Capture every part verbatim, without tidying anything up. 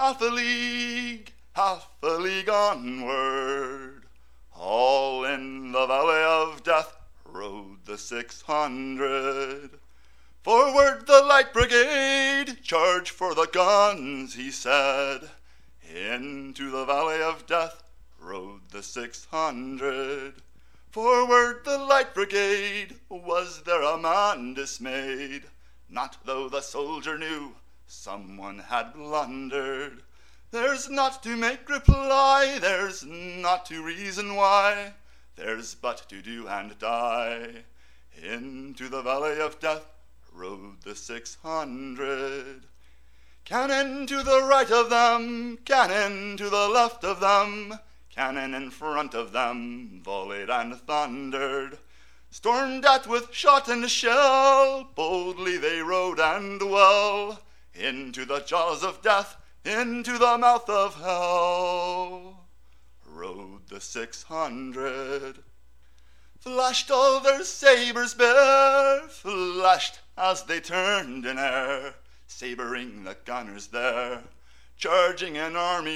half a league, half a league onward. All in the valley of death rode the six hundred. Forward the light brigade, charge for the guns, he said. Into the valley of death rode the six hundred. Forward the light brigade, was there a man dismayed? Not though the soldier knew someone had blundered. There's not to make reply, there's not to reason why, there's but to do and die. Into the valley of death rode the six hundred. Cannon to the right of them, cannon to the left of them, cannon in front of them volleyed and thundered. Stormed at with shot and shell, boldly they rode and well, into the jaws of death, into the mouth of hell. Rode the six hundred. Flashed all their sabres bare, flashed as they turned in air, sabering the gunners there, charging an army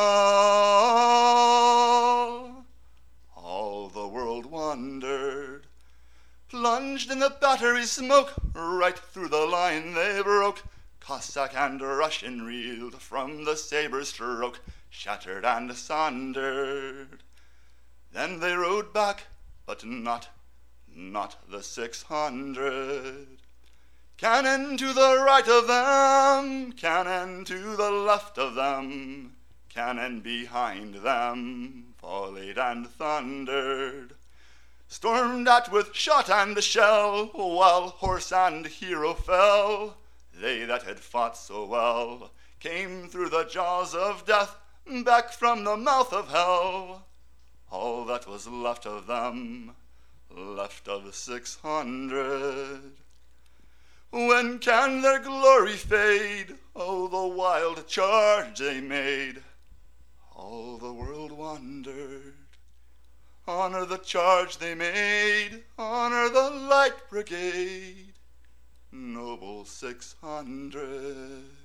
well. All the world wondered. Plunged in the battery smoke, right through the line they broke. Cossack and Russian reeled from the saber stroke, shattered and sundered. Then they rode back, but not, not the six hundred. Cannon to the right of them, cannon to the left of them, cannon behind them, volleyed and thundered. Stormed at with shot and shell, while horse and hero fell. They that had fought so well came through the jaws of death, back from the mouth of hell. All that was left of them, left of the six hundred. When can their glory fade? Oh, the wild charge they made. All the world wondered. Honor the charge they made, honor the light brigade, noble six hundred.